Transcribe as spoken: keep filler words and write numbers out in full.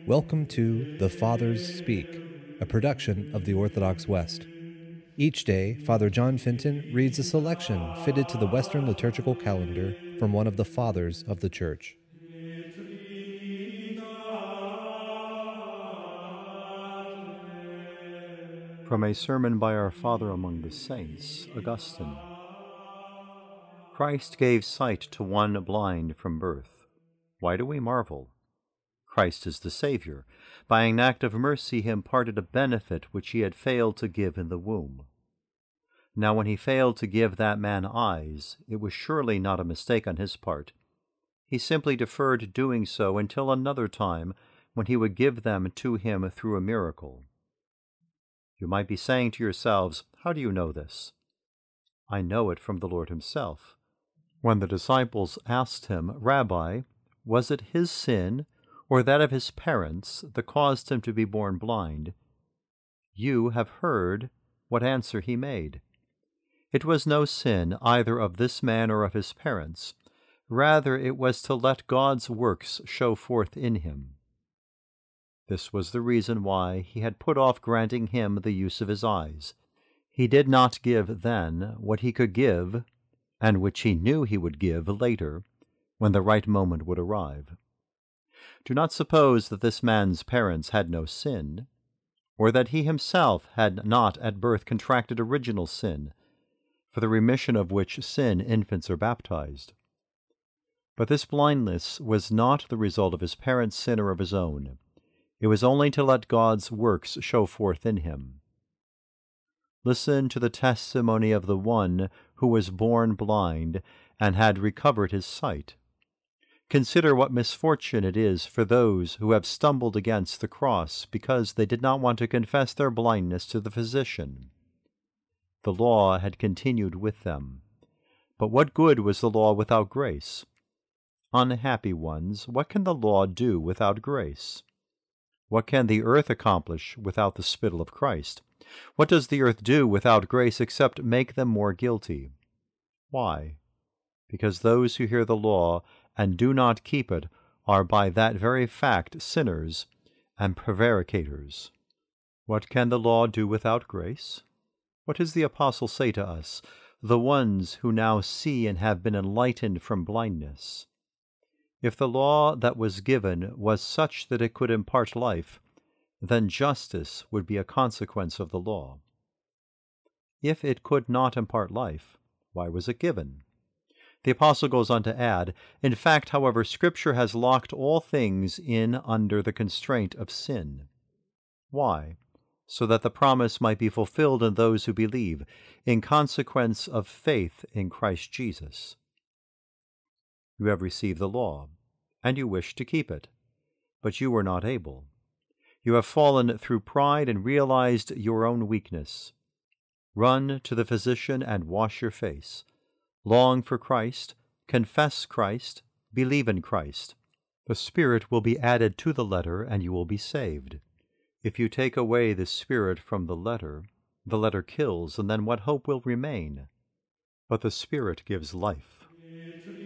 Welcome to The Fathers Speak, a production of the Orthodox West. Each day, Father John Fenton reads a selection fitted to the Western liturgical calendar from one of the Fathers of the Church. From a sermon by our Father among the Saints, Augustine. Christ gave sight to one blind from birth. Why do we marvel? Christ is the Savior. By an act of mercy he imparted a benefit which he had failed to give in the womb. Now when he failed to give that man eyes, it was surely not a mistake on his part. He simply deferred doing so until another time when he would give them to him through a miracle. You might be saying to yourselves, how do you know this? I know it from the Lord himself. When the disciples asked him, Rabbi, was it his sin or that of his parents that caused him to be born blind? You have heard what answer he made. It was no sin either of this man or of his parents. Rather, it was to let God's works show forth in him. This was the reason why he had put off granting him the use of his eyes. He did not give then what he could give, and which he knew he would give later, when the right moment would arrive. Do not suppose that this man's parents had no sin, or that he himself had not at birth contracted original sin, for the remission of which sin infants are baptized. But this blindness was not the result of his parents' sin or of his own. It was only to let God's works show forth in him. Listen to the testimony of the one who was born blind and had recovered his sight. Consider what misfortune it is for those who have stumbled against the cross because they did not want to confess their blindness to the physician. The law had continued with them. But what good was the law without grace? Unhappy ones, what can the law do without grace? What can the earth accomplish without the spittle of Christ? What does the earth do without grace except make them more guilty? Why? Because those who hear the law and do not keep it are by that very fact sinners and prevaricators. What can the law do without grace? What does the apostle say to us, the ones who now see and have been enlightened from blindness? If the law that was given was such that it could impart life, then justice would be a consequence of the law. If it could not impart life, why was it given? The apostle goes on to add, in fact, however, Scripture has locked all things in under the constraint of sin. Why? So that the promise might be fulfilled in those who believe, in consequence of faith in Christ Jesus. You have received the law, and you wish to keep it, but you were not able. You have fallen through pride and realized your own weakness. Run to the physician and wash your face. Long for Christ, confess Christ, believe in Christ. The Spirit will be added to the letter, and you will be saved. If you take away the Spirit from the letter, the letter kills, and then what hope will remain? But the Spirit gives life.